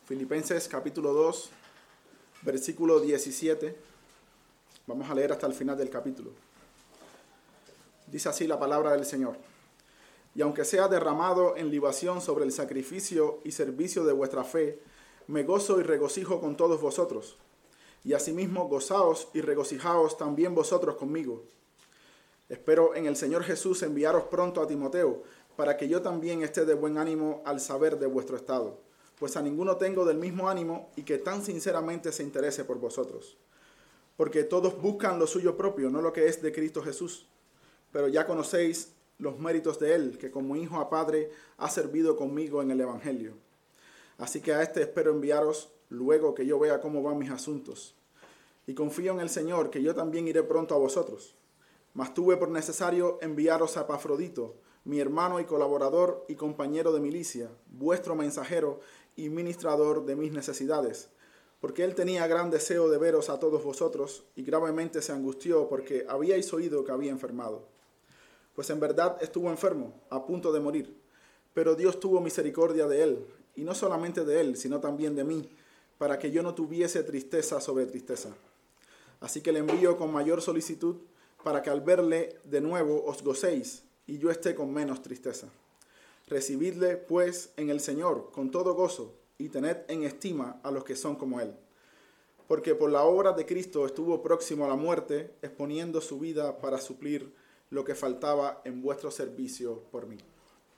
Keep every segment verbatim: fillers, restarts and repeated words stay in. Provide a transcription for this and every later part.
Filipenses capítulo dos, versículo diecisiete. Vamos a leer hasta el final del capítulo. Dice así la palabra del Señor. Y aunque sea derramado en libación sobre el sacrificio y servicio de vuestra fe, me gozo y regocijo con todos vosotros. Y asimismo gozaos y regocijaos también vosotros conmigo. Espero en el Señor Jesús enviaros pronto a Timoteo, para que yo también esté de buen ánimo al saber de vuestro estado, pues a ninguno tengo del mismo ánimo y que tan sinceramente se interese por vosotros. Porque todos buscan lo suyo propio, no lo que es de Cristo Jesús. Pero ya conocéis los méritos de él, que como hijo a padre ha servido conmigo en el Evangelio. Así que a este espero enviaros luego que yo vea cómo van mis asuntos. Y confío en el Señor, que yo también iré pronto a vosotros. Mas tuve por necesario enviaros a Epafrodito, mi hermano y colaborador y compañero de milicia, vuestro mensajero y ministrador de mis necesidades, porque él tenía gran deseo de veros a todos vosotros y gravemente se angustió porque habíais oído que había enfermado. Pues en verdad estuvo enfermo, a punto de morir, pero Dios tuvo misericordia de él, y no solamente de él, sino también de mí, para que yo no tuviese tristeza sobre tristeza. Así que le envío con mayor solicitud, para que al verle de nuevo os gocéis, y yo esté con menos tristeza. Recibidle, pues, en el Señor con todo gozo, y tened en estima a los que son como él. Porque por la obra de Cristo estuvo próximo a la muerte, exponiendo su vida para suplir lo que faltaba en vuestro servicio por mí.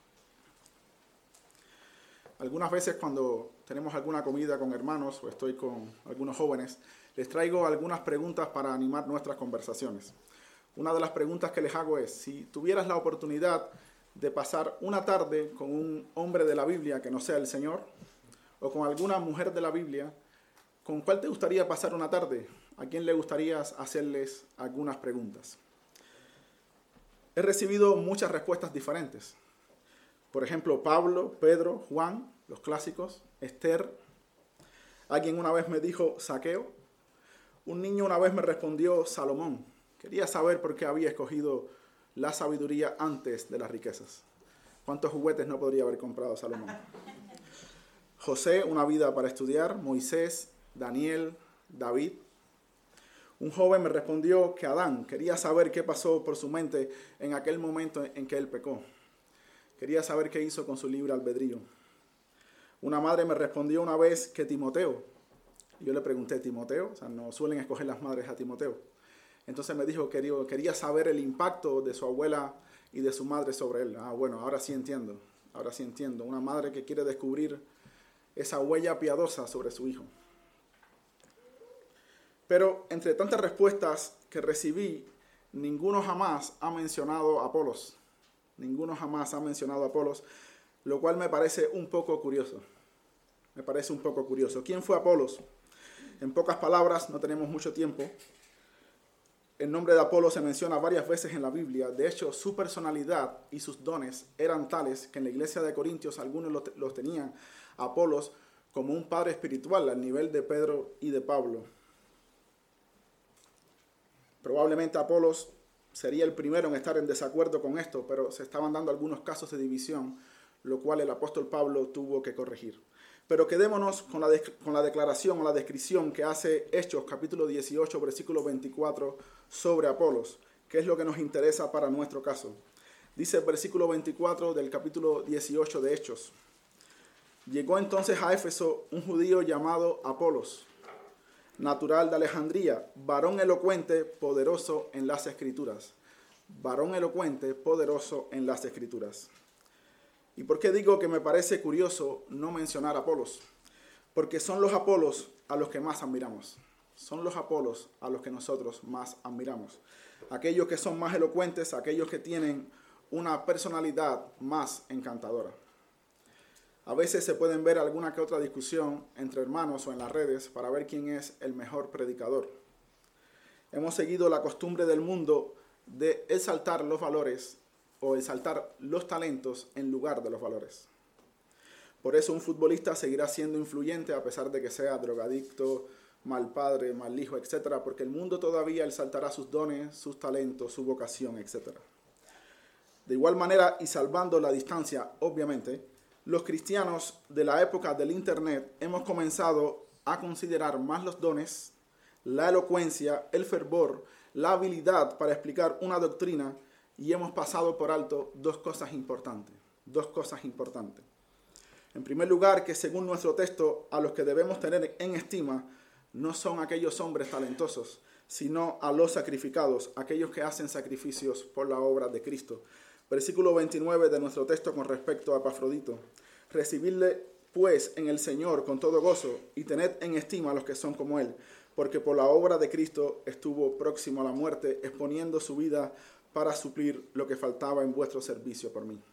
Algunas veces cuando tenemos alguna comida con hermanos, o estoy con algunos jóvenes, les traigo algunas preguntas para animar nuestras conversaciones. Una de las preguntas que les hago es, si tuvieras la oportunidad de pasar una tarde con un hombre de la Biblia que no sea el Señor, o con alguna mujer de la Biblia, ¿con cuál te gustaría pasar una tarde? ¿A quién le gustaría hacerles algunas preguntas? He recibido muchas respuestas diferentes. Por ejemplo, Pablo, Pedro, Juan, los clásicos, Esther. Alguien una vez me dijo Zaqueo. Un niño una vez me respondió Salomón. Quería saber por qué había escogido la sabiduría antes de las riquezas. ¿Cuántos juguetes no podría haber comprado Salomón? José, una vida para estudiar. Moisés, Daniel, David. Un joven me respondió que Adán. Quería saber qué pasó por su mente en aquel momento en que él pecó. Quería saber qué hizo con su libre albedrío. Una madre me respondió una vez que Timoteo. Yo le pregunté, ¿Timoteo? O sea, no suelen escoger las madres a Timoteo. Entonces me dijo que quería saber el impacto de su abuela y de su madre sobre él. Ah, bueno, ahora sí entiendo. Ahora sí entiendo. Una madre que quiere descubrir esa huella piadosa sobre su hijo. Pero entre tantas respuestas que recibí, ninguno jamás ha mencionado a Apolos. Ninguno jamás ha mencionado a Apolos, lo cual me parece un poco curioso. Me parece un poco curioso. ¿Quién fue Apolos? En pocas palabras, no tenemos mucho tiempo. El nombre de Apolos se menciona varias veces en la Biblia. De hecho, su personalidad y sus dones eran tales que en la iglesia de Corintios algunos los tenían a Apolos como un padre espiritual al nivel de Pedro y de Pablo. Probablemente Apolos sería el primero en estar en desacuerdo con esto, pero se estaban dando algunos casos de división, lo cual el apóstol Pablo tuvo que corregir. Pero quedémonos con la, de, con la declaración o la descripción que hace Hechos, capítulo dieciocho, versículo veinticuatro, sobre Apolos, que es lo que nos interesa para nuestro caso. Dice el versículo veinticuatro del capítulo dieciocho de Hechos. Llegó entonces a Éfeso un judío llamado Apolos, natural de Alejandría, varón elocuente, poderoso en las Escrituras. Varón elocuente, poderoso en las Escrituras. ¿Y por qué digo que me parece curioso no mencionar a Apolos? Porque son los Apolos a los que más admiramos. Son los Apolos a los que nosotros más admiramos. Aquellos que son más elocuentes, aquellos que tienen una personalidad más encantadora. A veces se pueden ver alguna que otra discusión entre hermanos o en las redes para ver quién es el mejor predicador. Hemos seguido la costumbre del mundo de exaltar los valores o exaltar los talentos en lugar de los valores. Por eso un futbolista seguirá siendo influyente a pesar de que sea drogadicto, mal padre, mal hijo, etcétera, porque el mundo todavía exaltará sus dones, sus talentos, su vocación, etcétera. De igual manera, y salvando la distancia, obviamente, los cristianos de la época del Internet hemos comenzado a considerar más los dones, la elocuencia, el fervor, la habilidad para explicar una doctrina, y hemos pasado por alto dos cosas importantes. Dos cosas importantes. En primer lugar, que según nuestro texto, a los que debemos tener en estima no son aquellos hombres talentosos, sino a los sacrificados, aquellos que hacen sacrificios por la obra de Cristo. Versículo veintinueve de nuestro texto con respecto a Epafrodito. Recibidle pues en el Señor con todo gozo y tened en estima a los que son como él, porque por la obra de Cristo estuvo próximo a la muerte, exponiendo su vida para suplir lo que faltaba en vuestro servicio por mí.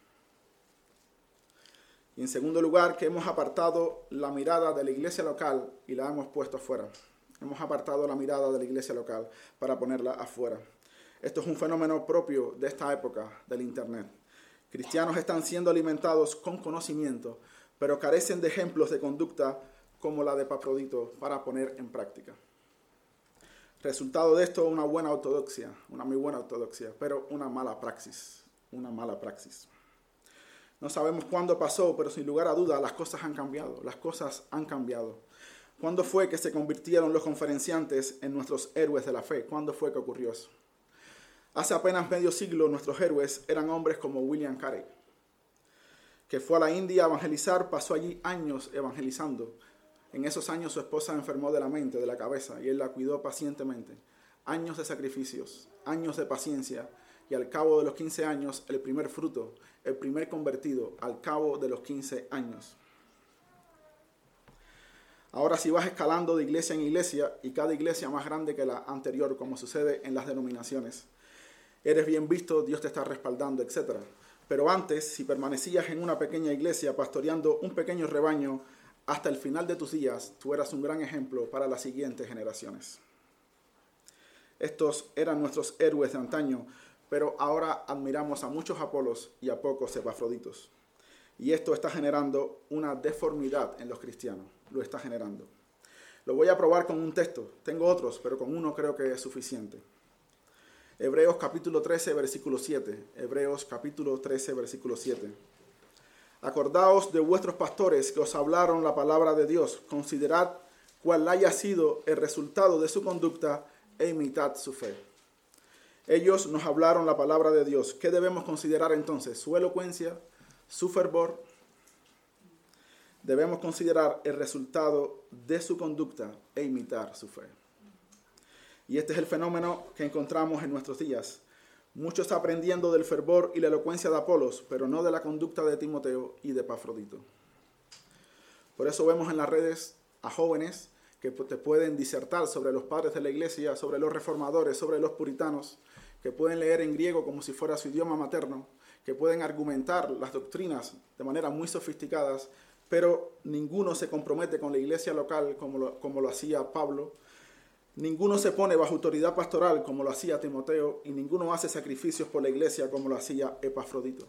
Y en segundo lugar, que hemos apartado la mirada de la iglesia local y la hemos puesto afuera. Hemos apartado la mirada de la iglesia local para ponerla afuera. Esto es un fenómeno propio de esta época del Internet. Cristianos están siendo alimentados con conocimiento, pero carecen de ejemplos de conducta como la de Epafrodito para poner en práctica. Resultado de esto, una buena ortodoxia, una muy buena ortodoxia, pero una mala praxis, una mala praxis. No sabemos cuándo pasó, pero sin lugar a duda las cosas han cambiado, las cosas han cambiado. ¿Cuándo fue que se convirtieron los conferenciantes en nuestros héroes de la fe? ¿Cuándo fue que ocurrió eso? Hace apenas medio siglo nuestros héroes eran hombres como William Carey, que fue a la India a evangelizar, pasó allí años evangelizando. En esos años su esposa enfermó de la mente, de la cabeza, y él la cuidó pacientemente. Años de sacrificios, años de paciencia, y al cabo de los quince años, el primer fruto, el primer convertido, al cabo de los quince años. Ahora si vas escalando de iglesia en iglesia, y cada iglesia más grande que la anterior, como sucede en las denominaciones, eres bien visto, Dios te está respaldando, etcétera. Pero antes, si permanecías en una pequeña iglesia pastoreando un pequeño rebaño, hasta el final de tus días, tú eras un gran ejemplo para las siguientes generaciones. Estos eran nuestros héroes de antaño, pero ahora admiramos a muchos Apolos y a pocos Epafroditos. Y esto está generando una deformidad en los cristianos, lo está generando. Lo voy a probar con un texto, tengo otros, pero con uno creo que es suficiente. Hebreos capítulo trece, versículo siete. Hebreos capítulo trece, versículo siete. Acordaos de vuestros pastores que os hablaron la palabra de Dios. Considerad cuál haya sido el resultado de su conducta e imitad su fe. Ellos nos hablaron la palabra de Dios. ¿Qué debemos considerar entonces? Su elocuencia, su fervor. Debemos considerar el resultado de su conducta e imitar su fe. Y este es el fenómeno que encontramos en nuestros días. Muchos aprendiendo del fervor y la elocuencia de Apolos, pero no de la conducta de Timoteo y de Epafrodito. Por eso vemos en las redes a jóvenes que te pueden disertar sobre los padres de la iglesia, sobre los reformadores, sobre los puritanos, que pueden leer en griego como si fuera su idioma materno, que pueden argumentar las doctrinas de manera muy sofisticadas, pero ninguno se compromete con la iglesia local como lo, como lo hacía Pablo. Ninguno se pone bajo autoridad pastoral como lo hacía Timoteo, y ninguno hace sacrificios por la iglesia como lo hacía Epafrodito.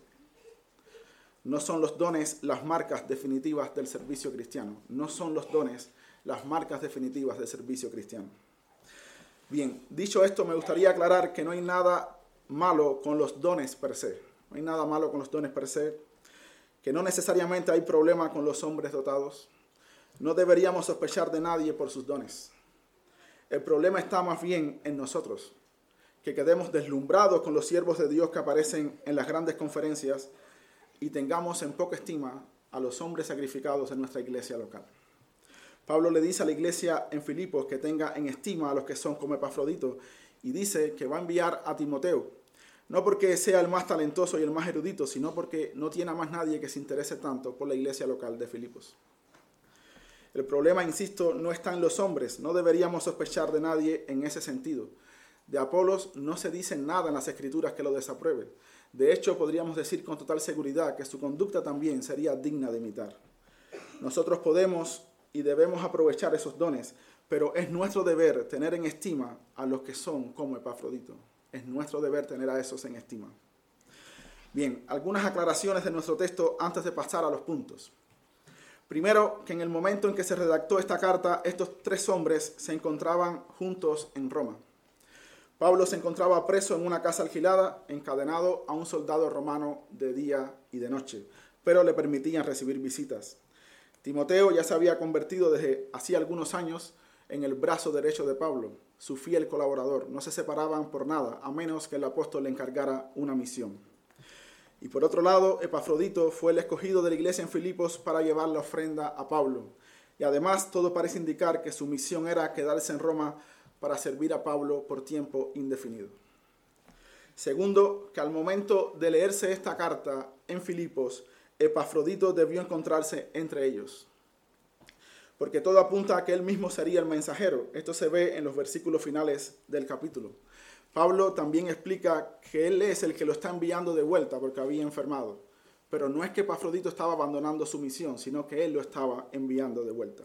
No son los dones las marcas definitivas del servicio cristiano. No son los dones las marcas definitivas del servicio cristiano. Bien, dicho esto, me gustaría aclarar que no hay nada malo con los dones per se. No hay nada malo con los dones per se, que no necesariamente hay problema con los hombres dotados. No deberíamos sospechar de nadie por sus dones. El problema está más bien en nosotros, que quedemos deslumbrados con los siervos de Dios que aparecen en las grandes conferencias y tengamos en poca estima a los hombres sacrificados en nuestra iglesia local. Pablo le dice a la iglesia en Filipos que tenga en estima a los que son como Epafrodito, y dice que va a enviar a Timoteo, no porque sea el más talentoso y el más erudito, sino porque no tiene a más nadie que se interese tanto por la iglesia local de Filipos. El problema, insisto, no está en los hombres. No deberíamos sospechar de nadie en ese sentido. De Apolos no se dice nada en las Escrituras que lo desapruebe. De hecho, podríamos decir con total seguridad que su conducta también sería digna de imitar. Nosotros podemos y debemos aprovechar esos dones, pero es nuestro deber tener en estima a los que son como Epafrodito. Es nuestro deber tener a esos en estima. Bien, algunas aclaraciones de nuestro texto antes de pasar a los puntos. Primero, que en el momento en que se redactó esta carta, estos tres hombres se encontraban juntos en Roma. Pablo se encontraba preso en una casa alquilada, encadenado a un soldado romano de día y de noche. pero le permitían recibir visitas. Timoteo ya se había convertido desde hacía algunos años en el brazo derecho de Pablo, su fiel colaborador. No se separaban por nada, a menos que el apóstol le encargara una misión. Y por otro lado, Epafrodito fue el escogido de la iglesia en Filipos para llevar la ofrenda a Pablo. Y además, todo parece indicar que su misión era quedarse en Roma para servir a Pablo por tiempo indefinido. Segundo, que al momento de leerse esta carta en Filipos, Epafrodito debió encontrarse entre ellos, porque todo apunta a que él mismo sería el mensajero. Esto se ve en los versículos finales del capítulo. Pablo también explica que él es el que lo está enviando de vuelta porque había enfermado, pero no es que Epafrodito estaba abandonando su misión, sino que él lo estaba enviando de vuelta.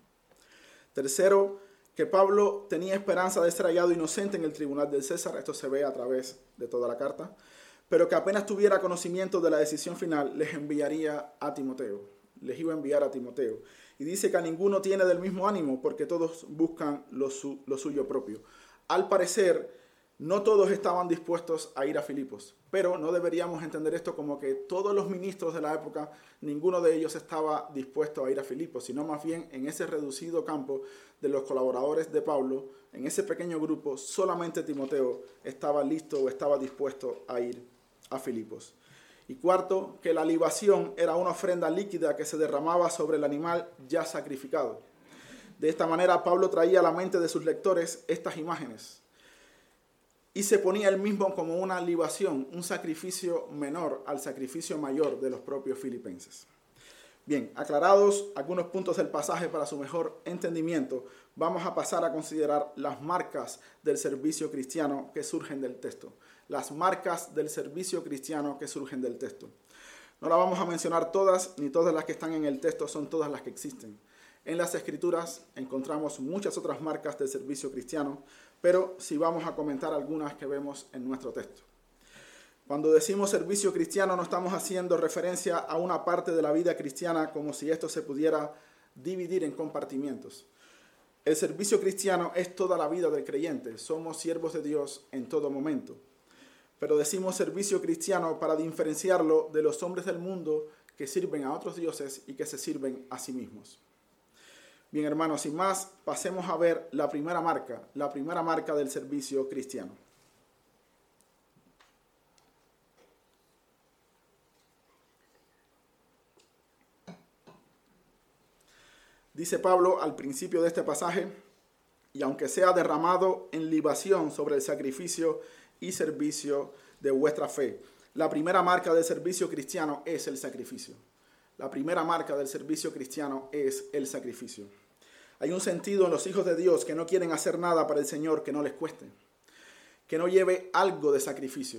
Tercero, que Pablo tenía esperanza de ser hallado inocente en el tribunal del César. Esto se ve a través de toda la carta, pero que apenas tuviera conocimiento de la decisión final, les enviaría a Timoteo. Les iba a enviar a Timoteo. Y dice que a ninguno tiene del mismo ánimo, porque todos buscan lo, su, lo suyo propio. Al parecer, no todos estaban dispuestos a ir a Filipos, pero no deberíamos entender esto como que todos los ministros de la época, ninguno de ellos estaba dispuesto a ir a Filipos, sino más bien en ese reducido campo de los colaboradores de Pablo, en ese pequeño grupo, solamente Timoteo estaba listo o estaba dispuesto a ir a Filipos. Y cuarto, que la libación era una ofrenda líquida que se derramaba sobre el animal ya sacrificado. De esta manera, Pablo traía a la mente de sus lectores estas imágenes y se ponía él mismo como una libación, un sacrificio menor al sacrificio mayor de los propios filipenses. Bien, aclarados algunos puntos del pasaje para su mejor entendimiento, vamos a pasar a considerar las marcas del servicio cristiano que surgen del texto. Las marcas del servicio cristiano que surgen del texto. No las vamos a mencionar todas, ni todas las que están en el texto son todas las que existen. En las Escrituras encontramos muchas otras marcas del servicio cristiano, pero sí vamos a comentar algunas que vemos en nuestro texto. Cuando decimos servicio cristiano no estamos haciendo referencia a una parte de la vida cristiana como si esto se pudiera dividir en compartimientos. El servicio cristiano es toda la vida del creyente. Somos siervos de Dios en todo momento. Pero decimos servicio cristiano para diferenciarlo de los hombres del mundo que sirven a otros dioses y que se sirven a sí mismos. Bien, hermanos, sin más, pasemos a ver la primera marca, la primera marca del servicio cristiano. Dice Pablo al principio de este pasaje, y aunque sea derramado en libación sobre el sacrificio y servicio de vuestra fe. La primera marca del servicio cristiano es el sacrificio. La primera marca del servicio cristiano es el sacrificio. Hay un sentido en los hijos de Dios que no quieren hacer nada para el Señor que no les cueste, que no lleve algo de sacrificio.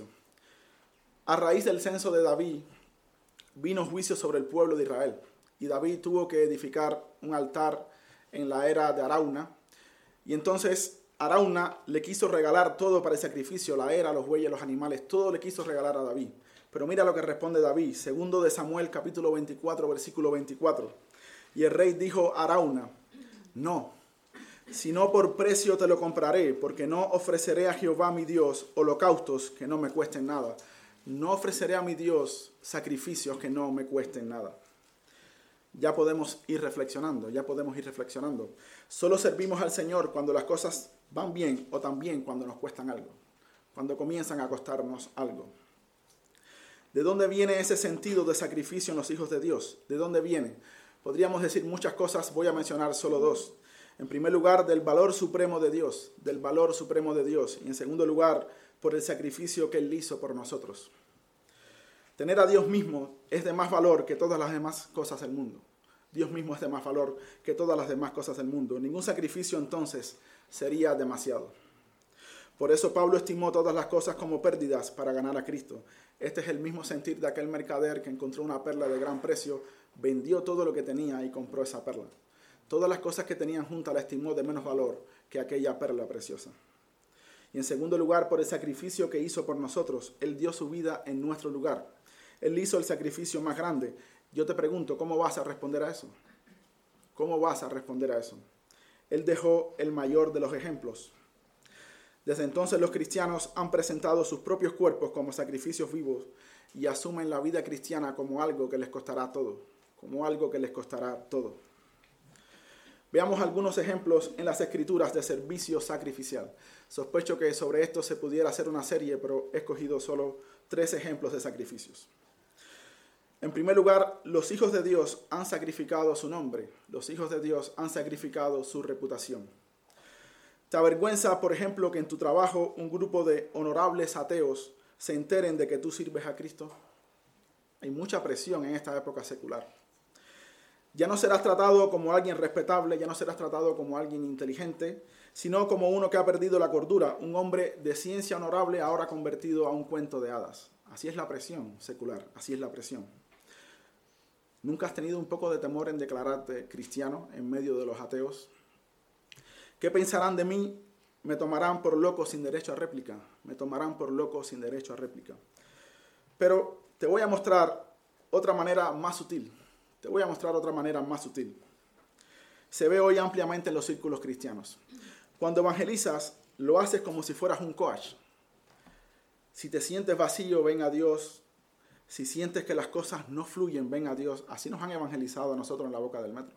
A raíz del censo de David, vino juicio sobre el pueblo de Israel. Y David tuvo que edificar un altar en la era de Arauna. Y entonces Arauna le quiso regalar todo para el sacrificio, la era, los bueyes, los animales, todo le quiso regalar a David. Pero mira lo que responde David, segundo de Samuel, capítulo veinticuatro, versículo veinticuatro. Y el rey dijo a Arauna, no, sino por precio te lo compraré, porque no ofreceré a Jehová mi Dios holocaustos que no me cuesten nada. No ofreceré a mi Dios sacrificios que no me cuesten nada. Ya podemos ir reflexionando, ya podemos ir reflexionando. Solo servimos al Señor cuando las cosas van bien o también cuando nos cuestan algo, cuando comienzan a costarnos algo. ¿De dónde viene ese sentido de sacrificio en los hijos de Dios? ¿De dónde viene? Podríamos decir muchas cosas, voy a mencionar solo dos. En primer lugar, del valor supremo de Dios, del valor supremo de Dios. Y en segundo lugar, por el sacrificio que Él hizo por nosotros. Tener a Dios mismo es de más valor que todas las demás cosas del mundo. Dios mismo es de más valor que todas las demás cosas del mundo. Ningún sacrificio entonces sería demasiado. Por eso Pablo estimó todas las cosas como pérdidas para ganar a Cristo. Este es el mismo sentir de aquel mercader que encontró una perla de gran precio, vendió todo lo que tenía y compró esa perla. Todas las cosas que tenían juntas la estimó de menos valor que aquella perla preciosa. Y en segundo lugar, por el sacrificio que hizo por nosotros. Él dio su vida en nuestro lugar. Él hizo el sacrificio más grande. Yo te pregunto, ¿cómo vas a responder a eso? ¿Cómo vas a responder a eso? Él dejó el mayor de los ejemplos. Desde entonces los cristianos han presentado sus propios cuerpos como sacrificios vivos y asumen la vida cristiana como algo que les costará todo, como algo que les costará todo. Veamos algunos ejemplos en las Escrituras de servicio sacrificial. Sospecho que sobre esto se pudiera hacer una serie, pero he escogido solo tres ejemplos de sacrificios. En primer lugar, los hijos de Dios han sacrificado su nombre. Los hijos de Dios han sacrificado su reputación. ¿Te avergüenza, por ejemplo, que en tu trabajo un grupo de honorables ateos se enteren de que tú sirves a Cristo? Hay mucha presión en esta época secular. Ya no serás tratado como alguien respetable, ya no serás tratado como alguien inteligente, sino como uno que ha perdido la cordura, un hombre de ciencia honorable ahora convertido a un cuento de hadas. Así es la presión secular, así es la presión. ¿Nunca has tenido un poco de temor en declararte cristiano en medio de los ateos? ¿Qué pensarán de mí? Me tomarán por loco sin derecho a réplica. Me tomarán por loco sin derecho a réplica. Pero te voy a mostrar otra manera más sutil. Te voy a mostrar otra manera más sutil. Se ve hoy ampliamente en los círculos cristianos. Cuando evangelizas, lo haces como si fueras un coach. Si te sientes vacío, ven a Dios. Si sientes que las cosas no fluyen, ven a Dios. Así nos han evangelizado a nosotros en la boca del metro.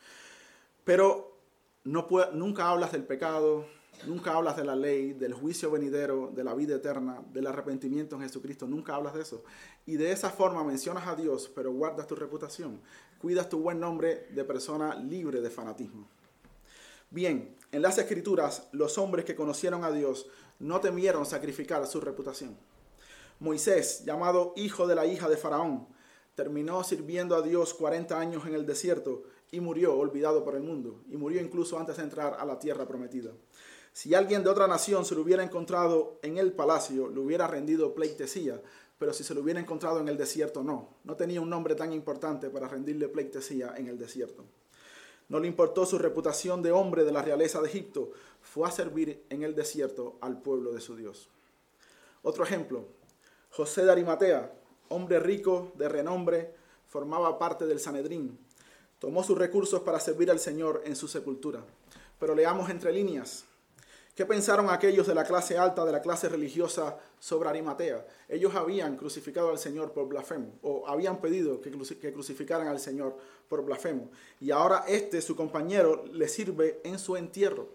Pero no puede, nunca hablas del pecado, nunca hablas de la ley, del juicio venidero, de la vida eterna, del arrepentimiento en Jesucristo. Nunca hablas de eso. Y de esa forma mencionas a Dios, pero guardas tu reputación. Cuidas tu buen nombre de persona libre de fanatismo. Bien, en las Escrituras, los hombres que conocieron a Dios no temieron sacrificar su reputación. Moisés, llamado hijo de la hija de Faraón, terminó sirviendo a Dios cuarenta años en el desierto y murió olvidado por el mundo. Y murió incluso antes de entrar a la tierra prometida. Si alguien de otra nación se lo hubiera encontrado en el palacio, le hubiera rendido pleitesía, pero si se lo hubiera encontrado en el desierto, no. No tenía un nombre tan importante para rendirle pleitesía en el desierto. No le importó su reputación de hombre de la realeza de Egipto. Fue a servir en el desierto al pueblo de su Dios. Otro ejemplo, José de Arimatea, hombre rico, de renombre, formaba parte del Sanedrín. Tomó sus recursos para servir al Señor en su sepultura. Pero leamos entre líneas. ¿Qué pensaron aquellos de la clase alta, de la clase religiosa sobre Arimatea? Ellos habían crucificado al Señor por blasfemo, o habían pedido que crucificaran al Señor por blasfemo. Y ahora este, su compañero, le sirve en su entierro.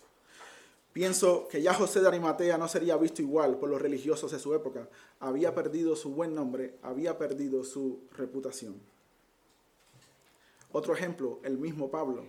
Pienso que ya José de Arimatea no sería visto igual por los religiosos de su época. Había perdido su buen nombre, había perdido su reputación. Otro ejemplo, el mismo Pablo.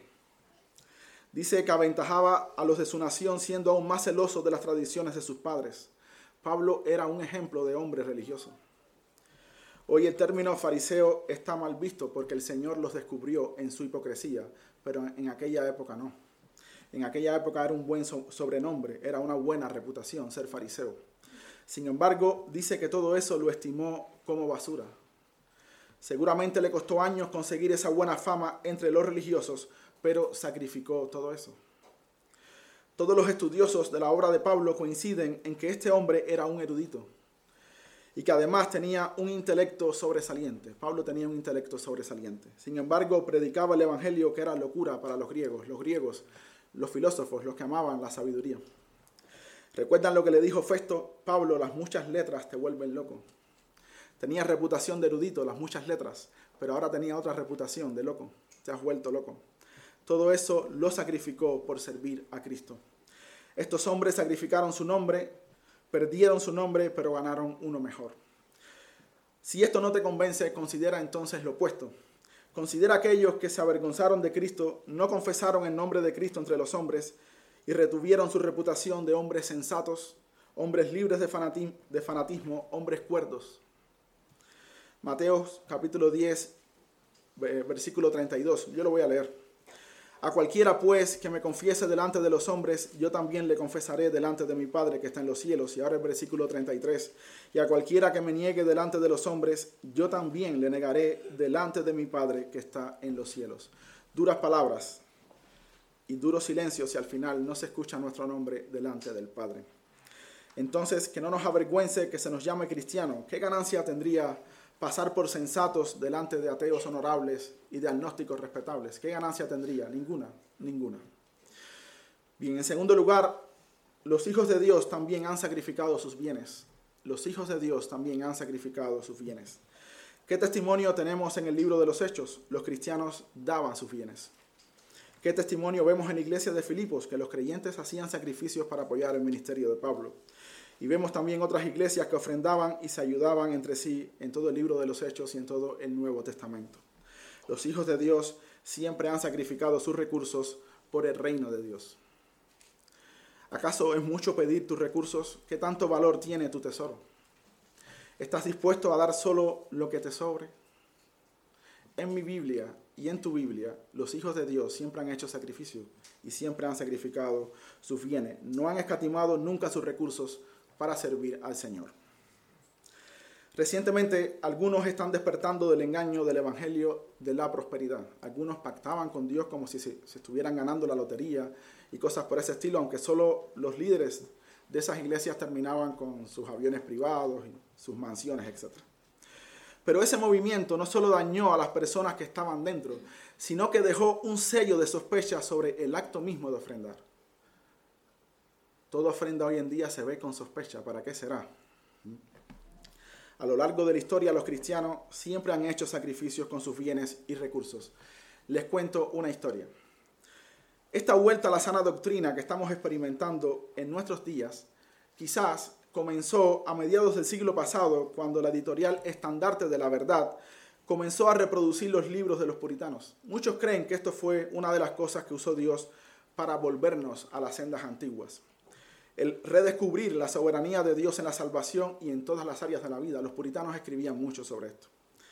Dice que aventajaba a los de su nación siendo aún más celosos de las tradiciones de sus padres. Pablo era un ejemplo de hombre religioso. Hoy el término fariseo está mal visto porque el Señor los descubrió en su hipocresía, pero en aquella época no. En aquella época era un buen sobrenombre, era una buena reputación ser fariseo. Sin embargo, dice que todo eso lo estimó como basura. Seguramente le costó años conseguir esa buena fama entre los religiosos, pero sacrificó todo eso. Todos los estudiosos de la obra de Pablo coinciden en que este hombre era un erudito y que además tenía un intelecto sobresaliente. Pablo tenía un intelecto sobresaliente. Sin embargo, predicaba el evangelio que era locura para los griegos. Los griegos, los filósofos, los que amaban la sabiduría. ¿Recuerdan lo que le dijo Festo? Pablo, las muchas letras te vuelven loco. Tenía reputación de erudito, las muchas letras, pero ahora tenía otra reputación de loco. Te has vuelto loco. Todo eso lo sacrificó por servir a Cristo. Estos hombres sacrificaron su nombre, perdieron su nombre, pero ganaron uno mejor. Si esto no te convence, considera entonces lo opuesto. Considera aquellos que se avergonzaron de Cristo, no confesaron el nombre de Cristo entre los hombres y retuvieron su reputación de hombres sensatos, hombres libres de fanatismo, de fanatismo hombres cuerdos. Mateo capítulo diez, versículo treinta y dos. Yo lo voy a leer. A cualquiera, pues, que me confiese delante de los hombres, yo también le confesaré delante de mi Padre que está en los cielos. Y ahora el versículo treinta y tres. Y a cualquiera que me niegue delante de los hombres, yo también le negaré delante de mi Padre que está en los cielos. Duras palabras y duro silencio si al final no se escucha nuestro nombre delante del Padre. Entonces, que no nos avergüence que se nos llame cristiano. ¿Qué ganancia tendría pasar por sensatos delante de ateos honorables y de agnósticos respetables? ¿Qué ganancia tendría? Ninguna, ninguna. Bien, en segundo lugar, los hijos de Dios también han sacrificado sus bienes. Los hijos de Dios también han sacrificado sus bienes. ¿Qué testimonio tenemos en el libro de los Hechos? Los cristianos daban sus bienes. ¿Qué testimonio vemos en la iglesia de Filipos? Que los creyentes hacían sacrificios para apoyar el ministerio de Pablo. Y vemos también otras iglesias que ofrendaban y se ayudaban entre sí en todo el libro de los Hechos y en todo el Nuevo Testamento. Los hijos de Dios siempre han sacrificado sus recursos por el reino de Dios. ¿Acaso es mucho pedir tus recursos? ¿Qué tanto valor tiene tu tesoro? ¿Estás dispuesto a dar solo lo que te sobre? En mi Biblia y en tu Biblia, los hijos de Dios siempre han hecho sacrificio y siempre han sacrificado sus bienes. No han escatimado nunca sus recursos para servir al Señor. Recientemente, algunos están despertando del engaño del evangelio de la prosperidad. Algunos pactaban con Dios como si se, se estuvieran ganando la lotería y cosas por ese estilo, aunque solo los líderes de esas iglesias terminaban con sus aviones privados y sus mansiones, etcétera. Pero ese movimiento no solo dañó a las personas que estaban dentro, sino que dejó un sello de sospecha sobre el acto mismo de ofrendar. Toda ofrenda hoy en día se ve con sospecha. ¿Para qué será? A lo largo de la historia, los cristianos siempre han hecho sacrificios con sus bienes y recursos. Les cuento una historia. Esta vuelta a la sana doctrina que estamos experimentando en nuestros días, quizás comenzó a mediados del siglo pasado, cuando la editorial Estandarte de la Verdad comenzó a reproducir los libros de los puritanos. Muchos creen que esto fue una de las cosas que usó Dios para volvernos a las sendas antiguas. El redescubrir la soberanía de Dios en la salvación y en todas las áreas de la vida. Los puritanos escribían mucho sobre esto.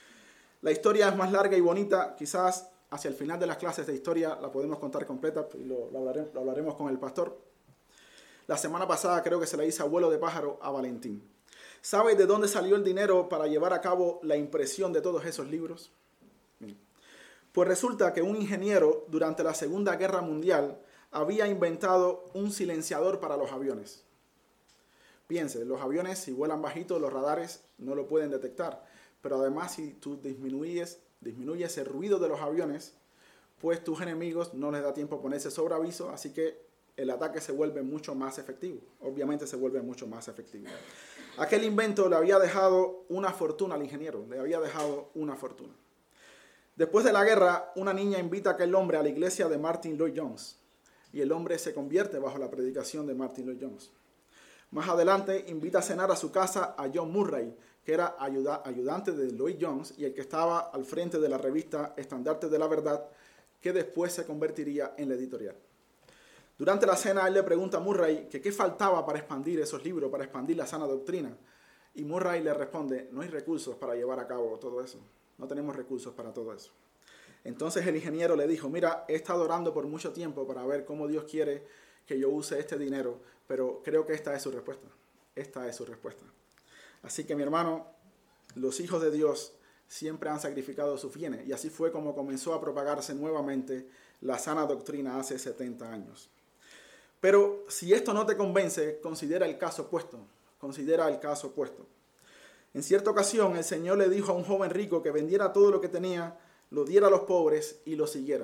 La historia es más larga y bonita. Quizás hacia el final de las clases de historia la podemos contar completa y lo, lo, hablaremos, lo hablaremos con el pastor. La semana pasada creo que se le hizo abuelo de pájaro a Valentín. ¿Sabe de dónde salió el dinero para llevar a cabo la impresión de todos esos libros? Bien. Pues resulta que un ingeniero durante la Segunda Guerra Mundial había inventado un silenciador para los aviones. Piense, los aviones si vuelan bajito, los radares no lo pueden detectar. Pero además si tú disminuyes, disminuyes el ruido de los aviones, pues tus enemigos no les da tiempo a ponerse sobre aviso, así que el ataque se vuelve mucho más efectivo. Obviamente se vuelve mucho más efectivo. Aquel invento le había dejado una fortuna al ingeniero, le había dejado una fortuna. Después de la guerra, una niña invita a aquel hombre a la iglesia de Martin Lloyd-Jones. Y el hombre se convierte bajo la predicación de Martin Lloyd-Jones. Más adelante invita a cenar a su casa a John Murray, que era ayuda, ayudante de Lloyd-Jones y el que estaba al frente de la revista Estandarte de la Verdad, que después se convertiría en la editorial. Durante la cena él le pregunta a Murray que qué faltaba para expandir esos libros, para expandir la sana doctrina. Y Murray le responde, no hay recursos para llevar a cabo todo eso. No tenemos recursos para todo eso. Entonces el ingeniero le dijo, mira, he estado orando por mucho tiempo para ver cómo Dios quiere que yo use este dinero, pero creo que esta es su respuesta. Esta es su respuesta. Así que mi hermano, los hijos de Dios siempre han sacrificado sus bienes, y así fue como comenzó a propagarse nuevamente la sana doctrina hace setenta años. Pero si esto no te convence, considera el caso opuesto. Considera el caso opuesto. En cierta ocasión, el Señor le dijo a un joven rico que vendiera todo lo que tenía, lo diera a los pobres y lo siguiera.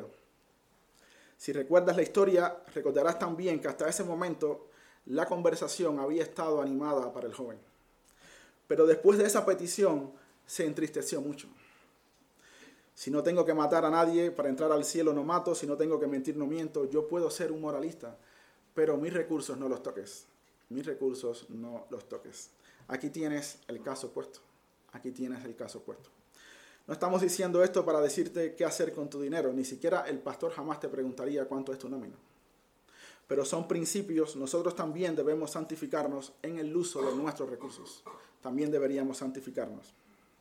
Si recuerdas la historia, recordarás también que hasta ese momento la conversación había estado animada para el joven. Pero después de esa petición, se entristeció mucho. Si no tengo que matar a nadie para entrar al cielo, no mato. Si no tengo que mentir, no miento. Yo puedo ser un moralista, pero mis recursos no los toques. Mis recursos no los toques. Aquí tienes el caso opuesto. Aquí tienes el caso opuesto. No estamos diciendo esto para decirte qué hacer con tu dinero. Ni siquiera el pastor jamás te preguntaría cuánto es tu nómina. Pero son principios. Nosotros también debemos santificarnos en el uso de nuestros recursos. También deberíamos santificarnos.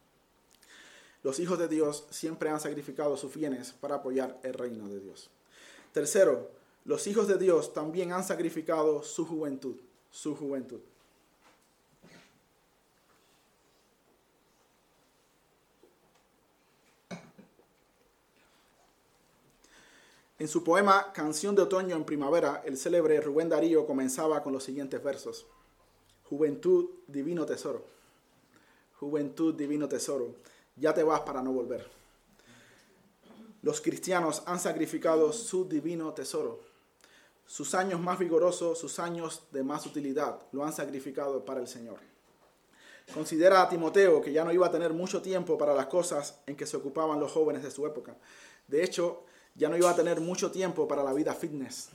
Los hijos de Dios siempre han sacrificado sus bienes para apoyar el reino de Dios. Tercero, los hijos de Dios también han sacrificado su juventud. Su juventud. En su poema Canción de Otoño en Primavera, el célebre Rubén Darío comenzaba con los siguientes versos. Juventud, divino tesoro. Juventud, divino tesoro. Ya te vas para no volver. Los cristianos han sacrificado su divino tesoro sus años más vigorosos, sus años de más utilidad, lo han sacrificado para el Señor. Considera a Timoteo, que ya no iba a tener mucho tiempo para las cosas en que se ocupaban los jóvenes de su época. De hecho, ya no iba a tener mucho tiempo para la vida fitness.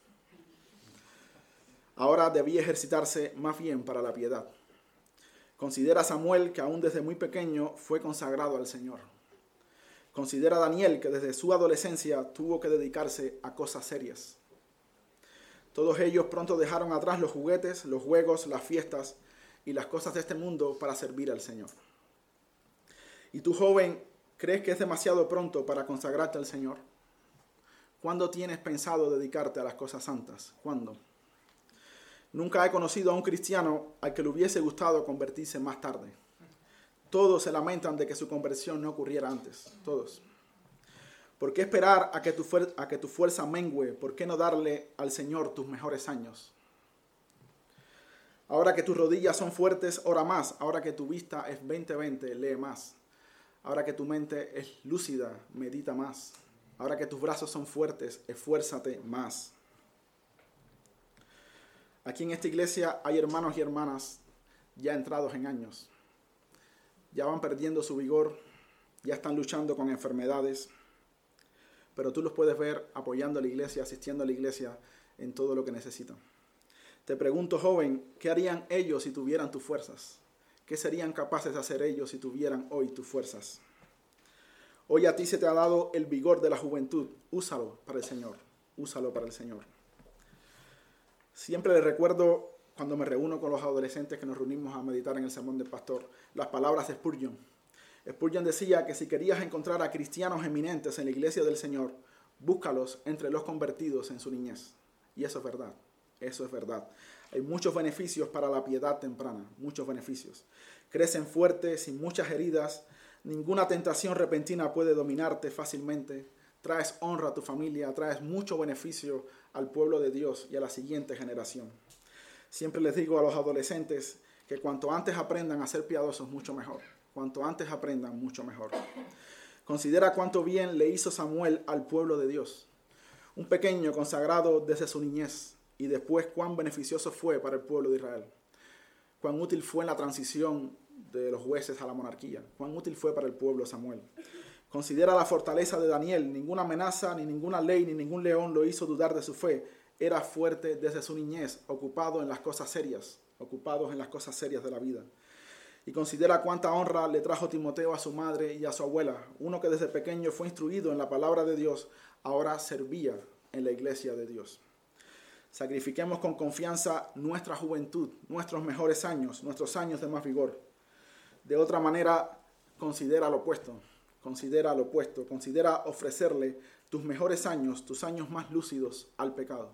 Ahora debía ejercitarse más bien para la piedad. Considera a Samuel, que aún desde muy pequeño fue consagrado al Señor. Considera a Daniel, que desde su adolescencia tuvo que dedicarse a cosas serias. Todos ellos pronto dejaron atrás los juguetes, los juegos, las fiestas y las cosas de este mundo para servir al Señor. ¿Y tú, joven, crees que es demasiado pronto para consagrarte al Señor? ¿Cuándo tienes pensado dedicarte a las cosas santas? ¿Cuándo? Nunca he conocido a un cristiano al que le hubiese gustado convertirse más tarde. Todos se lamentan de que su conversión no ocurriera antes. Todos. ¿Por qué esperar a que tu, fuer- a que tu fuerza mengue? ¿Por qué no darle al Señor tus mejores años? Ahora que tus rodillas son fuertes, ora más. Ahora que tu vista es veinte veinte, lee más. Ahora que tu mente es lúcida, medita más. Ahora que tus brazos son fuertes, esfuérzate más. Aquí en esta iglesia hay hermanos y hermanas ya entrados en años. Ya van perdiendo su vigor, ya están luchando con enfermedades, pero tú los puedes ver apoyando a la iglesia, asistiendo a la iglesia en todo lo que necesitan. Te pregunto, joven, ¿qué harían ellos si tuvieran tus fuerzas? ¿Qué serían capaces de hacer ellos si tuvieran hoy tus fuerzas? Hoy a ti se te ha dado el vigor de la juventud. Úsalo para el Señor. Úsalo para el Señor. Siempre les recuerdo, cuando me reúno con los adolescentes que nos reunimos a meditar en el sermón del pastor, las palabras de Spurgeon. Spurgeon decía que si querías encontrar a cristianos eminentes en la iglesia del Señor, búscalos entre los convertidos en su niñez. Y eso es verdad. Eso es verdad. Hay muchos beneficios para la piedad temprana, muchos beneficios. Crecen fuertes, sin muchas heridas, ninguna tentación repentina puede dominarte fácilmente. Traes honra a tu familia, traes mucho beneficio al pueblo de Dios y a la siguiente generación. Siempre les digo a los adolescentes que cuanto antes aprendan a ser piadosos, mucho mejor. Cuanto antes aprendan, mucho mejor. Considera cuánto bien le hizo Samuel al pueblo de Dios. Un pequeño consagrado desde su niñez, y después cuán beneficioso fue para el pueblo de Israel. Cuán útil fue en la transición de los jueces a la monarquía. Cuán útil fue para el pueblo Samuel. Considera la fortaleza de Daniel. Ninguna amenaza, ni ninguna ley, ni ningún león lo hizo dudar de su fe. Era fuerte desde su niñez, ocupado en las cosas serias, ocupados en las cosas serias de la vida. Y considera cuánta honra le trajo Timoteo a su madre y a su abuela. Uno que desde pequeño fue instruido en la palabra de Dios, ahora servía en la iglesia de Dios. Sacrifiquemos con confianza nuestra juventud, nuestros mejores años, nuestros años de más vigor. De otra manera, considera lo opuesto. Considera lo opuesto, considera ofrecerle tus mejores años, tus años más lúcidos al pecado.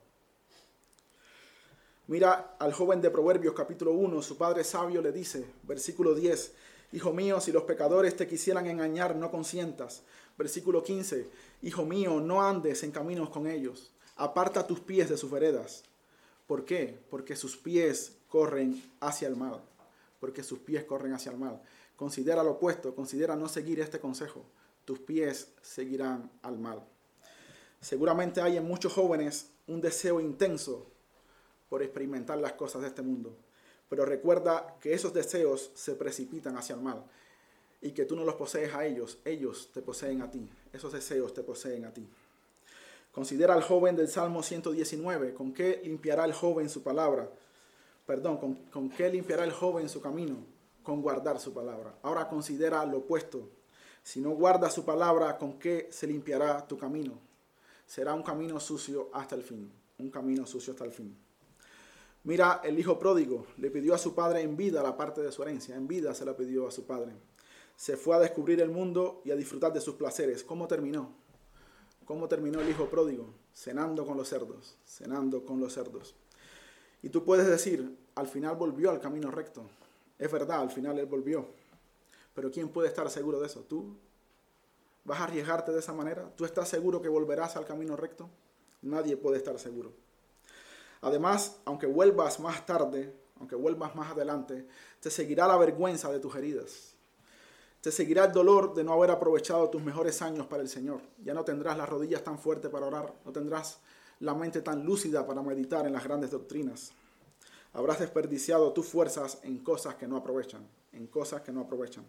Mira al joven de Proverbios capítulo uno, su padre sabio le dice, versículo diez, Hijo mío, si los pecadores te quisieran engañar, no consientas. Versículo quince, Hijo mío, no andes en caminos con ellos, aparta tus pies de sus veredas. ¿Por qué? Porque sus pies corren hacia el mal, porque sus pies corren hacia el mal. Considera lo opuesto, considera no seguir este consejo. Tus pies seguirán al mal. Seguramente hay en muchos jóvenes un deseo intenso por experimentar las cosas de este mundo. Pero recuerda que esos deseos se precipitan hacia el mal y que tú no los posees a ellos, ellos te poseen a ti. Esos deseos te poseen a ti. Considera al joven del Salmo ciento diecinueve. ¿Con qué limpiará el joven su palabra? Perdón, ¿con, con qué limpiará el joven su camino? Con guardar su palabra. Ahora considera lo opuesto. Si no guardas su palabra, ¿con qué se limpiará tu camino? Será un camino sucio hasta el fin. Un camino sucio hasta el fin. Mira, el hijo pródigo le pidió a su padre en vida la parte de su herencia. En vida se la pidió a su padre. Se fue a descubrir el mundo y a disfrutar de sus placeres. ¿Cómo terminó? ¿Cómo terminó el hijo pródigo? Cenando con los cerdos. Cenando con los cerdos. Y tú puedes decir, al final volvió al camino recto. Es verdad, al final él volvió. Pero ¿quién puede estar seguro de eso? ¿Tú? ¿Vas a arriesgarte de esa manera? ¿Tú estás seguro que volverás al camino recto? Nadie puede estar seguro. Además, aunque vuelvas más tarde, aunque vuelvas más adelante, te seguirá la vergüenza de tus heridas. Te seguirá el dolor de no haber aprovechado tus mejores años para el Señor. Ya no tendrás las rodillas tan fuertes para orar, no tendrás la mente tan lúcida para meditar en las grandes doctrinas. Habrás desperdiciado tus fuerzas en cosas que no aprovechan, en cosas que no aprovechan.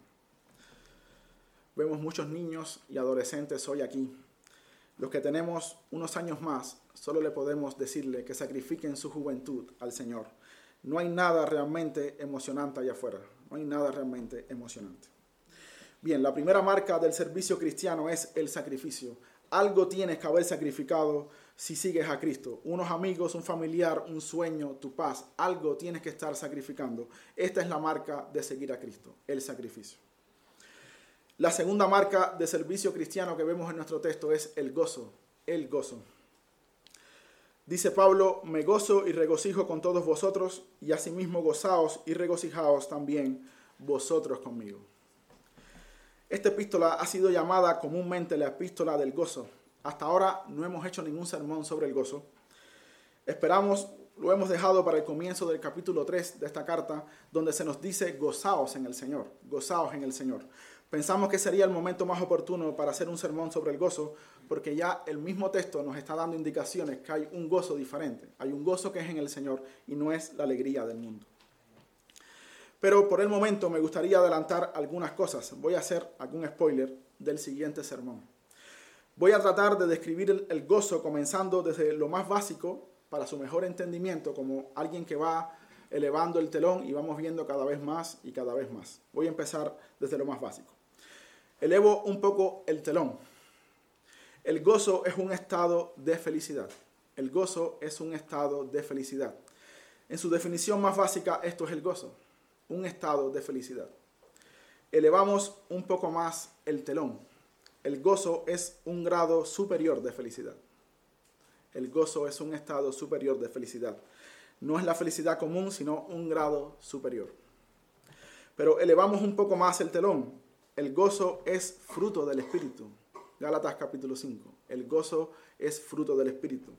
Vemos muchos niños y adolescentes hoy aquí. Los que tenemos unos años más, solo le podemos decirle que sacrifiquen su juventud al Señor. No hay nada realmente emocionante allá afuera. No hay nada realmente emocionante. Bien, la primera marca del servicio cristiano es el sacrificio. Algo tienes que haber sacrificado si sigues a Cristo. Unos amigos, un familiar, un sueño, tu paz. Algo tienes que estar sacrificando. Esta es la marca de seguir a Cristo, el sacrificio. La segunda marca de servicio cristiano que vemos en nuestro texto es el gozo, el gozo. Dice Pablo, me gozo y regocijo con todos vosotros, y asimismo gozaos y regocijaos también vosotros conmigo. Esta epístola ha sido llamada comúnmente la epístola del gozo. Hasta ahora no hemos hecho ningún sermón sobre el gozo. Esperamos, lo hemos dejado para el comienzo del capítulo tres de esta carta, donde se nos dice gozaos en el Señor, gozaos en el Señor. Pensamos que sería el momento más oportuno para hacer un sermón sobre el gozo, porque ya el mismo texto nos está dando indicaciones que hay un gozo diferente. Hay un gozo que es en el Señor y no es la alegría del mundo. Pero por el momento me gustaría adelantar algunas cosas. Voy a hacer algún spoiler del siguiente sermón. Voy a tratar de describir el, el gozo comenzando desde lo más básico para su mejor entendimiento, como alguien que va elevando el telón y vamos viendo cada vez más y cada vez más. Voy a empezar desde lo más básico. Elevo un poco el telón. El gozo es un estado de felicidad. El gozo es un estado de felicidad. En su definición más básica, esto es el gozo, un estado de felicidad. Elevamos un poco más el telón. El gozo es un grado superior de felicidad. El gozo es un estado superior de felicidad. No es la felicidad común, sino un grado superior. Pero elevamos un poco más el telón. El gozo es fruto del Espíritu. Gálatas capítulo cinco. El gozo es fruto del Espíritu.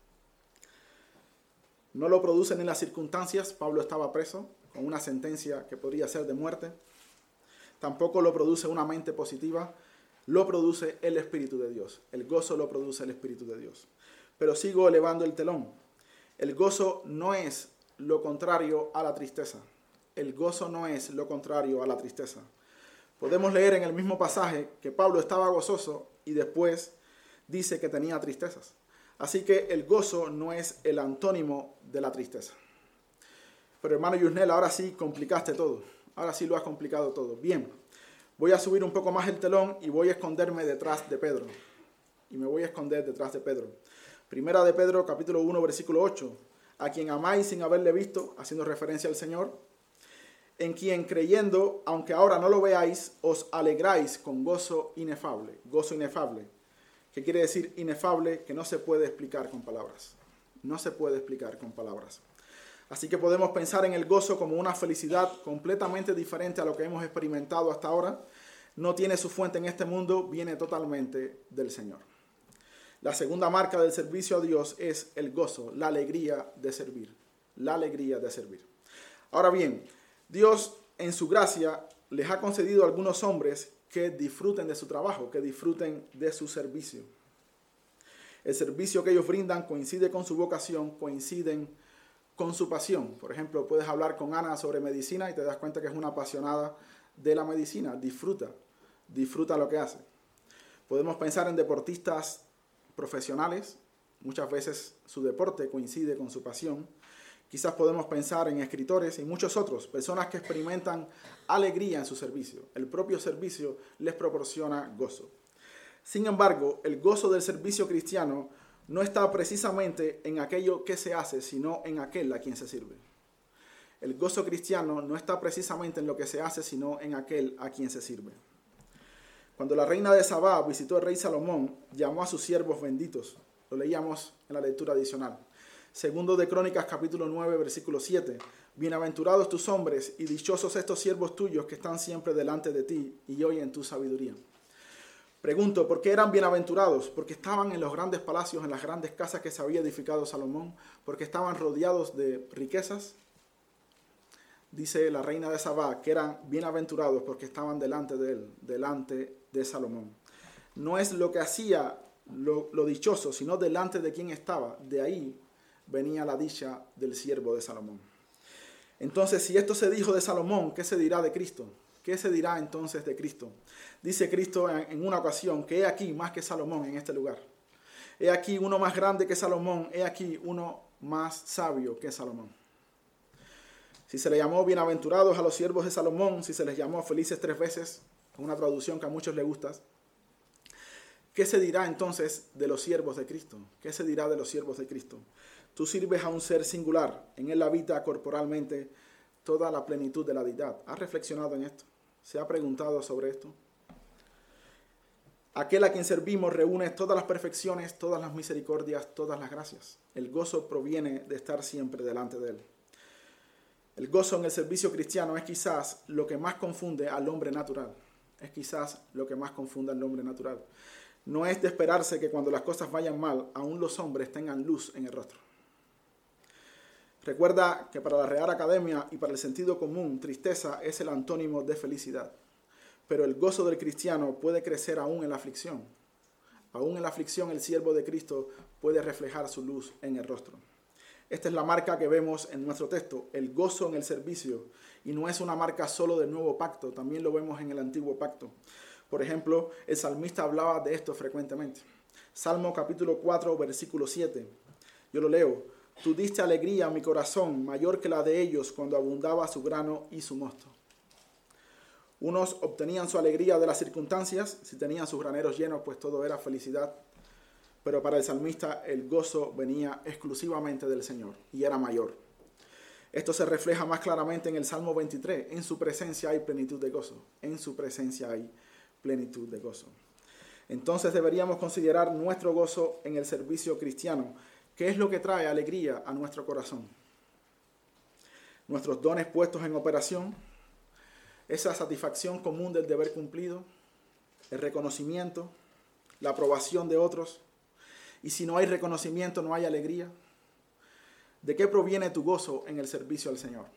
No lo producen en las circunstancias. Pablo estaba preso con una sentencia que podría ser de muerte. Tampoco lo produce una mente positiva. Lo produce el Espíritu de Dios. El gozo lo produce el Espíritu de Dios. Pero sigo elevando el telón. El gozo no es lo contrario a la tristeza. El gozo no es lo contrario a la tristeza. Podemos leer en el mismo pasaje que Pablo estaba gozoso y después dice que tenía tristezas. Así que el gozo no es el antónimo de la tristeza. Pero hermano Yusnel, ahora sí complicaste todo. Ahora sí lo has complicado todo. Bien, voy a subir un poco más el telón y voy a esconderme detrás de Pedro. Y me voy a esconder detrás de Pedro. Primera de Pedro, capítulo uno, versículo ocho. A quien amáis sin haberle visto, haciendo referencia al Señor, en quien creyendo, aunque ahora no lo veáis, os alegráis con gozo inefable. Gozo inefable. ¿Qué quiere decir inefable? Que no se puede explicar con palabras. No se puede explicar con palabras. Así que podemos pensar en el gozo como una felicidad completamente diferente a lo que hemos experimentado hasta ahora. No tiene su fuente en este mundo, viene totalmente del Señor. La segunda marca del servicio a Dios es el gozo, la alegría de servir. La alegría de servir. Ahora bien, Dios en su gracia les ha concedido a algunos hombres que disfruten de su trabajo, que disfruten de su servicio. El servicio que ellos brindan coincide con su vocación, coinciden con su pasión. Por ejemplo, puedes hablar con Ana sobre medicina y te das cuenta que es una apasionada de la medicina. Disfruta, disfruta lo que hace. Podemos pensar en deportistas profesionales. Muchas veces su deporte coincide con su pasión. Quizás podemos pensar en escritores y muchos otros, personas que experimentan alegría en su servicio. El propio servicio les proporciona gozo. Sin embargo, el gozo del servicio cristiano no está precisamente en aquello que se hace, sino en aquel a quien se sirve. El gozo cristiano no está precisamente en lo que se hace, sino en aquel a quien se sirve. Cuando la reina de Sabá visitó al rey Salomón, llamó a sus siervos benditos. Lo leíamos en la lectura adicional. Segundo de Crónicas, capítulo nueve, versículo siete. Bienaventurados tus hombres y dichosos estos siervos tuyos que están siempre delante de ti y oyen tu sabiduría. Pregunto, ¿por qué eran bienaventurados? Porque estaban en los grandes palacios, en las grandes casas que se había edificado Salomón, porque estaban rodeados de riquezas. Dice la reina de Sabá que eran bienaventurados porque estaban delante de él, delante de Salomón. No es lo que hacía lo, lo dichoso, sino delante de quien estaba. De ahí venía la dicha del siervo de Salomón. Entonces, si esto se dijo de Salomón, ¿qué se dirá de Cristo? ¿Qué se dirá entonces de Cristo? Dice Cristo en, en una ocasión que he aquí más que Salomón en este lugar. He aquí uno más grande que Salomón, he aquí uno más sabio que Salomón. Si se le llamó bienaventurados a los siervos de Salomón, si se les llamó felices tres veces, una traducción que a muchos les gusta, ¿qué se dirá entonces de los siervos de Cristo? ¿Qué se dirá de los siervos de Cristo? Tú sirves a un ser singular, en él habita corporalmente toda la plenitud de la deidad. ¿Has reflexionado en esto? ¿Se ha preguntado sobre esto? Aquel a quien servimos reúne todas las perfecciones, todas las misericordias, todas las gracias. El gozo proviene de estar siempre delante de él. El gozo en el servicio cristiano es quizás lo que más confunde al hombre natural. Es quizás lo que más confunde al hombre natural. No es de esperarse que cuando las cosas vayan mal, aún los hombres tengan luz en el rostro. Recuerda que para la Real Academia y para el sentido común, tristeza es el antónimo de felicidad. Pero el gozo del cristiano puede crecer aún en la aflicción. Aún en la aflicción el siervo de Cristo puede reflejar su luz en el rostro. Esta es la marca que vemos en nuestro texto, el gozo en el servicio. Y no es una marca solo del nuevo pacto, también lo vemos en el antiguo pacto. Por ejemplo, el salmista hablaba de esto frecuentemente. Salmo capítulo cuatro, versículo siete. Yo lo leo. Tú diste alegría a mi corazón, mayor que la de ellos cuando abundaba su grano y su mosto. Unos obtenían su alegría de las circunstancias, si tenían sus graneros llenos, pues todo era felicidad. Pero para el salmista el gozo venía exclusivamente del Señor y era mayor. Esto se refleja más claramente en el Salmo veintitrés. En su presencia hay plenitud de gozo. En su presencia hay plenitud de gozo. Entonces deberíamos considerar nuestro gozo en el servicio cristiano. ¿Qué es lo que trae alegría a nuestro corazón? Nuestros dones puestos en operación, esa satisfacción común del deber cumplido, el reconocimiento, la aprobación de otros. Y si no hay reconocimiento, no hay alegría. ¿De qué proviene tu gozo en el servicio al Señor?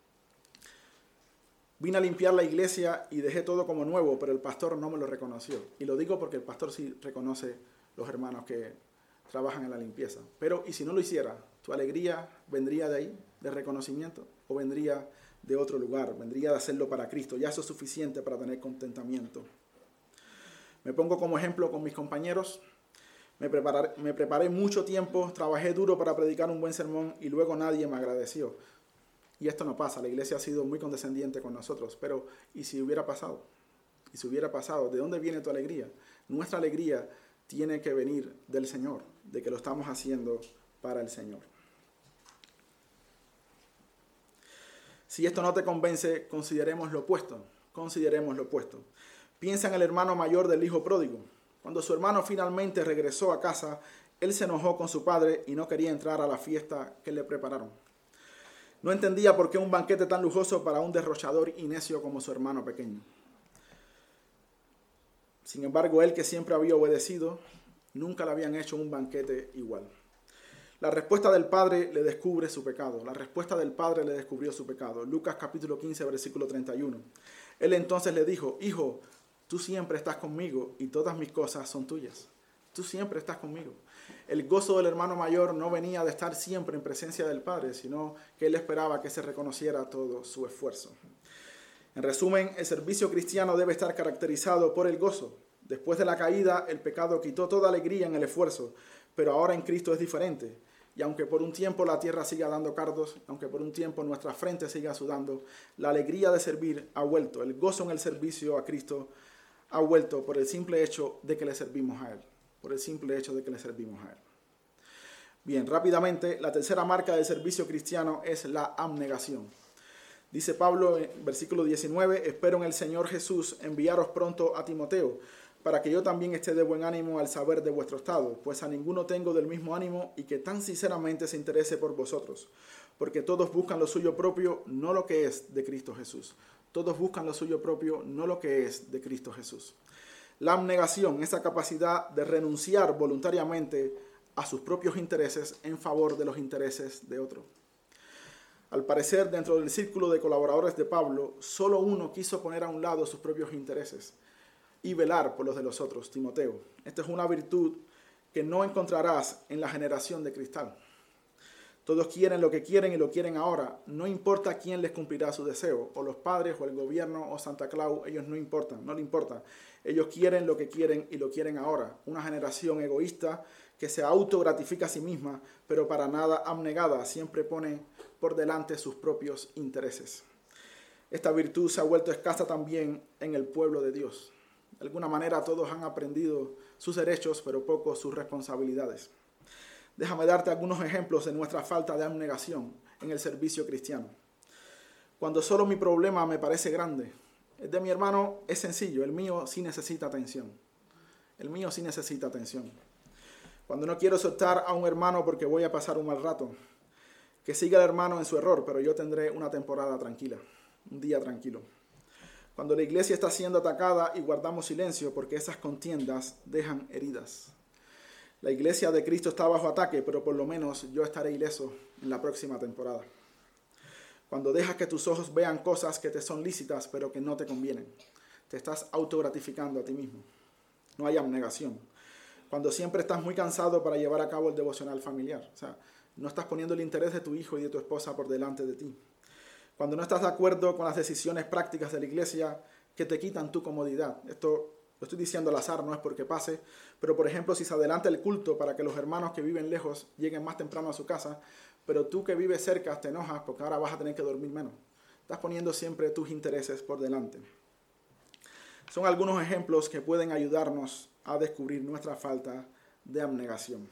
Vine a limpiar la iglesia y dejé todo como nuevo, pero el pastor no me lo reconoció. Y lo digo porque el pastor sí reconoce los hermanos que trabajan en la limpieza. Pero, ¿y si no lo hiciera? ¿Tu alegría vendría de ahí, de reconocimiento? ¿O vendría de otro lugar? Vendría de hacerlo para Cristo. Ya eso es suficiente para tener contentamiento. Me pongo como ejemplo con mis compañeros. Me preparé, me preparé mucho tiempo, trabajé duro para predicar un buen sermón y luego nadie me agradeció. Y esto no pasa, la iglesia ha sido muy condescendiente con nosotros, pero ¿y si hubiera pasado? ¿Y si hubiera pasado? ¿De dónde viene tu alegría? Nuestra alegría tiene que venir del Señor, de que lo estamos haciendo para el Señor. Si esto no te convence, consideremos lo opuesto, consideremos lo opuesto. Piensa en el hermano mayor del hijo pródigo. Cuando su hermano finalmente regresó a casa, él se enojó con su padre y no quería entrar a la fiesta que le prepararon. No entendía por qué un banquete tan lujoso para un derrochador y necio como su hermano pequeño. Sin embargo, él que siempre había obedecido, nunca le habían hecho un banquete igual. La respuesta del padre le descubre su pecado. La respuesta del padre le descubrió su pecado. Lucas capítulo quince, versículo treinta y uno. Él entonces le dijo, hijo, tú siempre estás conmigo y todas mis cosas son tuyas. Tú siempre estás conmigo. El gozo del hermano mayor no venía de estar siempre en presencia del Padre, sino que él esperaba que se reconociera todo su esfuerzo. En resumen, el servicio cristiano debe estar caracterizado por el gozo. Después de la caída, el pecado quitó toda alegría en el esfuerzo, pero ahora en Cristo es diferente. Y aunque por un tiempo la tierra siga dando cardos, aunque por un tiempo nuestra frente siga sudando, la alegría de servir ha vuelto. El gozo en el servicio a Cristo ha vuelto por el simple hecho de que le servimos a Él. Por el simple hecho de que le servimos a Él. Bien, rápidamente, la tercera marca del servicio cristiano es la abnegación. Dice Pablo en versículo diecinueve, espero en el Señor Jesús enviaros pronto a Timoteo, para que yo también esté de buen ánimo al saber de vuestro estado, pues a ninguno tengo del mismo ánimo y que tan sinceramente se interese por vosotros, porque todos buscan lo suyo propio, no lo que es de Cristo Jesús. Todos buscan lo suyo propio, no lo que es de Cristo Jesús. La abnegación, esa capacidad de renunciar voluntariamente a sus propios intereses en favor de los intereses de otro. Al parecer, dentro del círculo de colaboradores de Pablo, solo uno quiso poner a un lado sus propios intereses y velar por los de los otros, Timoteo. Esta es una virtud que no encontrarás en la generación de cristal. Todos quieren lo que quieren y lo quieren ahora. No importa quién les cumplirá su deseo, o los padres, o el gobierno, o Santa Claus, ellos no importan, no le importa. Ellos quieren lo que quieren y lo quieren ahora. Una generación egoísta que se autogratifica a sí misma, pero para nada abnegada, siempre pone por delante sus propios intereses. Esta virtud se ha vuelto escasa también en el pueblo de Dios. De alguna manera todos han aprendido sus derechos, pero poco sus responsabilidades. Déjame darte algunos ejemplos de nuestra falta de abnegación en el servicio cristiano. Cuando solo mi problema me parece grande, el de mi hermano es sencillo, el mío sí necesita atención. El mío sí necesita atención. Cuando no quiero soltar a un hermano porque voy a pasar un mal rato, que siga el hermano en su error, pero yo tendré una temporada tranquila, un día tranquilo. Cuando la iglesia está siendo atacada y guardamos silencio porque esas contiendas dejan heridas. La iglesia de Cristo está bajo ataque, pero por lo menos yo estaré ileso en la próxima temporada. Cuando dejas que tus ojos vean cosas que te son lícitas, pero que no te convienen, te estás autogratificando a ti mismo. No hay abnegación. Cuando siempre estás muy cansado para llevar a cabo el devocional familiar. O sea, no estás poniendo el interés de tu hijo y de tu esposa por delante de ti. Cuando no estás de acuerdo con las decisiones prácticas de la iglesia que te quitan tu comodidad. Esto lo estoy diciendo al azar, no es porque pase, pero por ejemplo, si se adelanta el culto para que los hermanos que viven lejos lleguen más temprano a su casa, pero tú que vives cerca te enojas porque ahora vas a tener que dormir menos. Estás poniendo siempre tus intereses por delante. Son algunos ejemplos que pueden ayudarnos a descubrir nuestra falta de abnegación.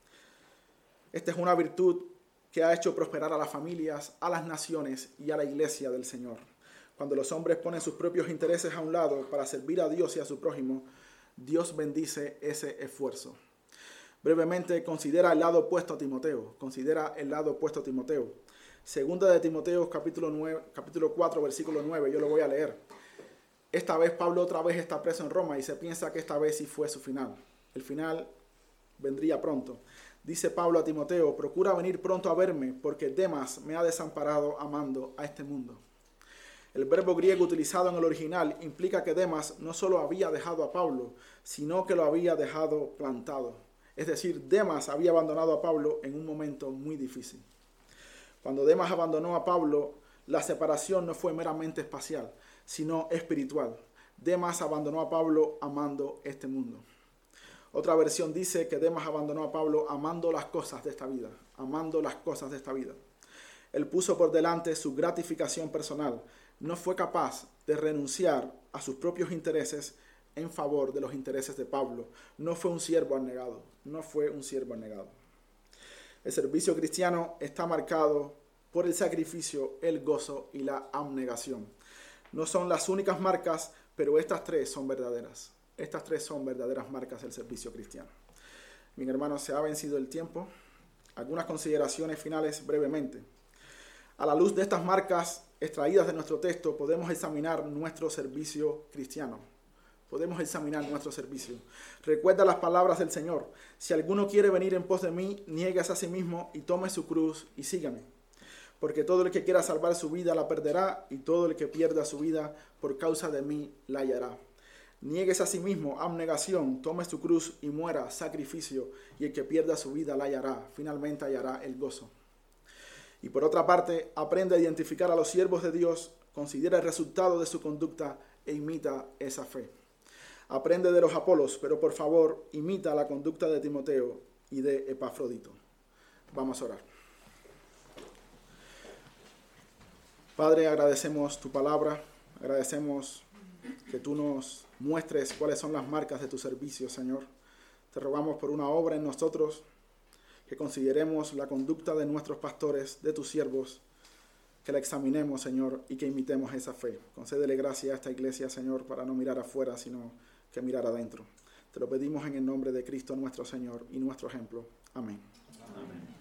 Esta es una virtud que ha hecho prosperar a las familias, a las naciones y a la iglesia del Señor. Cuando los hombres ponen sus propios intereses a un lado para servir a Dios y a su prójimo, Dios bendice ese esfuerzo. Brevemente, considera el lado opuesto a Timoteo. Considera el lado opuesto a Timoteo. Segunda de Timoteo, capítulo, nueve, capítulo cuatro, versículo nueve, yo lo voy a leer. Esta vez Pablo otra vez está preso en Roma y se piensa que esta vez sí fue su final. El final vendría pronto. Dice Pablo a Timoteo, procura venir pronto a verme, porque Demas me ha desamparado amando a este mundo. El verbo griego utilizado en el original implica que Demas no solo había dejado a Pablo, sino que lo había dejado plantado. Es decir, Demas había abandonado a Pablo en un momento muy difícil. Cuando Demas abandonó a Pablo, la separación no fue meramente espacial, sino espiritual. Demas abandonó a Pablo amando este mundo. Otra versión dice que Demas abandonó a Pablo amando las cosas de esta vida, amando las cosas de esta vida. Él puso por delante su gratificación personal. No fue capaz de renunciar a sus propios intereses en favor de los intereses de Pablo. No fue un siervo abnegado, no fue un siervo abnegado. El servicio cristiano está marcado por el sacrificio, el gozo y la abnegación. No son las únicas marcas, pero estas tres son verdaderas. Estas tres son verdaderas marcas del servicio cristiano. Mis hermanos, se ha vencido el tiempo. Algunas consideraciones finales brevemente. A la luz de estas marcas extraídas de nuestro texto, podemos examinar nuestro servicio cristiano. Podemos examinar nuestro servicio. Recuerda las palabras del Señor. Si alguno quiere venir en pos de mí, niéguese a sí mismo y tome su cruz y sígame. Porque todo el que quiera salvar su vida la perderá, y todo el que pierda su vida por causa de mí la hallará. Niéguese a sí mismo, abnegación, tome su cruz y muera, sacrificio, y el que pierda su vida la hallará, finalmente hallará el gozo. Y por otra parte, aprende a identificar a los siervos de Dios, considera el resultado de su conducta e imita esa fe. Aprende de los Apolos, pero por favor, imita la conducta de Timoteo y de Epafrodito. Vamos a orar. Padre, agradecemos tu palabra, agradecemos que tú nos muestres cuáles son las marcas de tu servicio, Señor. Te rogamos por una obra en nosotros, que consideremos la conducta de nuestros pastores, de tus siervos, que la examinemos, Señor, y que imitemos esa fe. Concédele gracia a esta iglesia, Señor, para no mirar afuera, sino que mirar adentro. Te lo pedimos en el nombre de Cristo nuestro Señor y nuestro ejemplo. Amén. Amén.